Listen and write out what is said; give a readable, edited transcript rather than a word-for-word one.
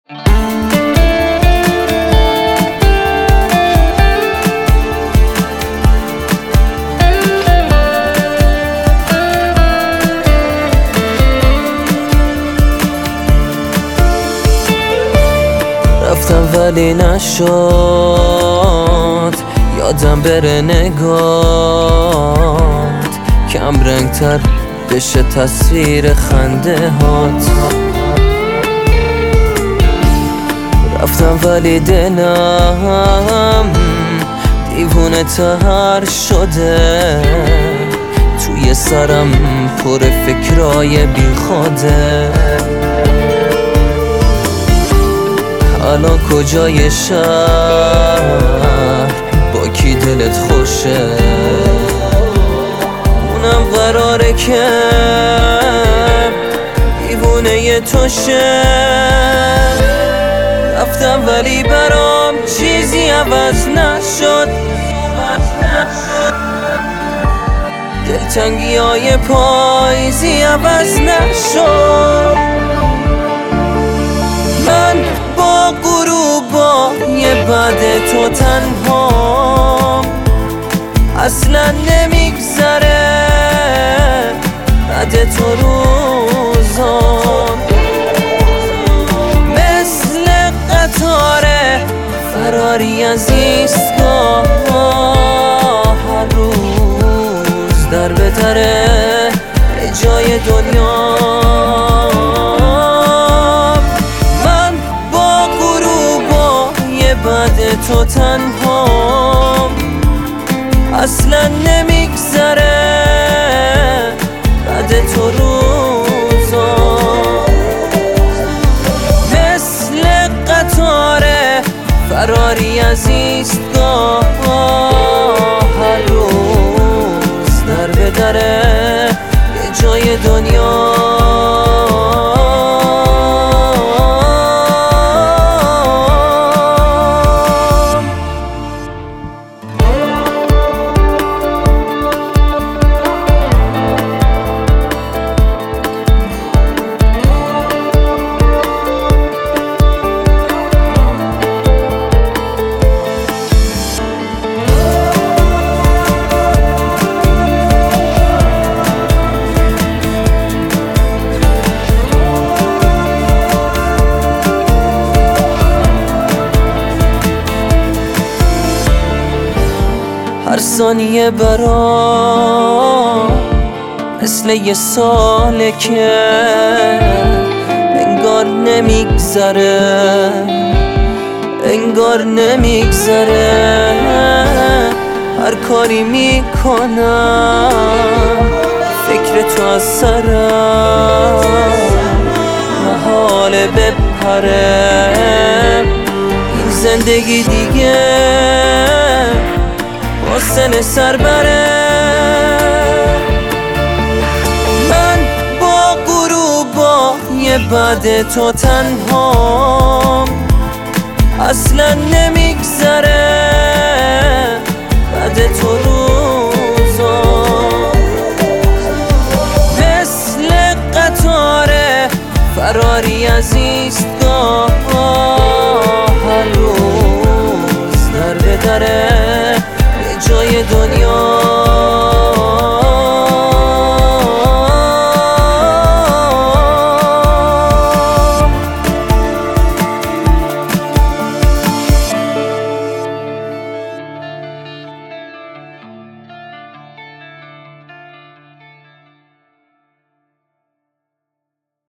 رفتم ولی نشد یادم بره نگات، کم رنگتر بشه تصویر خنده هات. رفتم ولی دلم دیوونه تر شده، توی سرم پر فکرای بی خوده. الان کجای شهر با کی دلت خوشه، اونم قراره که دیوونه تو شه. رفتم ولی برام چیزی عوض نشد، دلتنگی های پاییزی عوض نشد. من با غروبای بعد تو تنهام، اصلا نمیگذره بعد تو روزام. مثل قطار فراری از ایستگاه، هر روز در به دره جای دنیا. بعد تو تنهام، اصلا نمیگذره بعد تو روزام. مثل قطار فراری از ایستگاه، هر روز در به دره یه جای دنیا. هر ثانیه برام مثل یه ساله که انگار نمیگذره، انگار نمیگذره. هر کاری میکنم فکر تو از سرم، محاله بپره این زندگی دیگه، حسن سر بره. من با غروبای بعد تو تنهام، اصلا نمیگذره بعد تو روزام. مثل قطار فراری از ایستگاه، هر روز در به دره جای دنیا.